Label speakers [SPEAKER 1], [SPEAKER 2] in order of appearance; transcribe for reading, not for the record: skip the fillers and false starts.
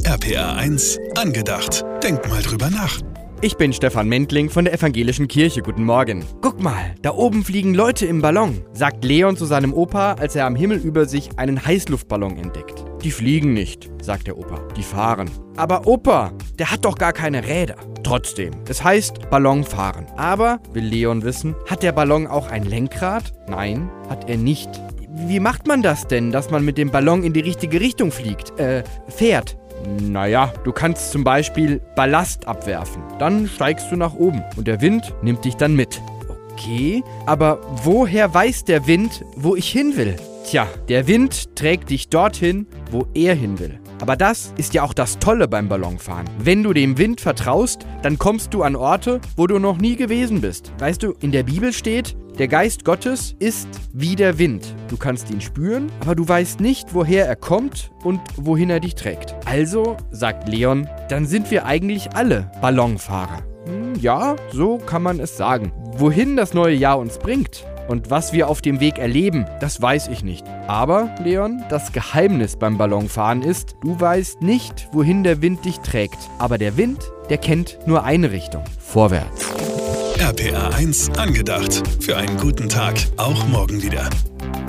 [SPEAKER 1] RPA 1 angedacht. Denk mal drüber nach.
[SPEAKER 2] Ich bin Stefan Mentling von der Evangelischen Kirche. Guten Morgen. Guck mal, da oben fliegen Leute im Ballon, sagt Leon zu seinem Opa, als er am Himmel über sich einen Heißluftballon entdeckt. Die fliegen nicht, sagt der Opa, die fahren. Aber Opa, der hat doch gar keine Räder. Trotzdem, es heißt Ballonfahren. Aber, will Leon wissen, hat der Ballon auch ein Lenkrad? Nein, hat er nicht. Wie macht man das denn, dass man mit dem Ballon in die richtige Richtung fährt? Naja, du kannst zum Beispiel Ballast abwerfen. Dann steigst du nach oben und der Wind nimmt dich dann mit. Okay, aber woher weiß der Wind, wo ich hin will? Tja, der Wind trägt dich dorthin, wo er hin will. Aber das ist ja auch das Tolle beim Ballonfahren. Wenn du dem Wind vertraust, dann kommst du an Orte, wo du noch nie gewesen bist. Weißt du, in der Bibel steht, der Geist Gottes ist wie der Wind. Du kannst ihn spüren, aber du weißt nicht, woher er kommt und wohin er dich trägt. Also, sagt Leon, dann sind wir eigentlich alle Ballonfahrer. Ja, so kann man es sagen. Wohin das neue Jahr uns bringt und was wir auf dem Weg erleben, das weiß ich nicht. Aber, Leon, das Geheimnis beim Ballonfahren ist, du weißt nicht, wohin der Wind dich trägt. Aber der Wind, der kennt nur eine Richtung. Vorwärts.
[SPEAKER 1] RPA 1 angedacht. Für einen guten Tag. Auch morgen wieder.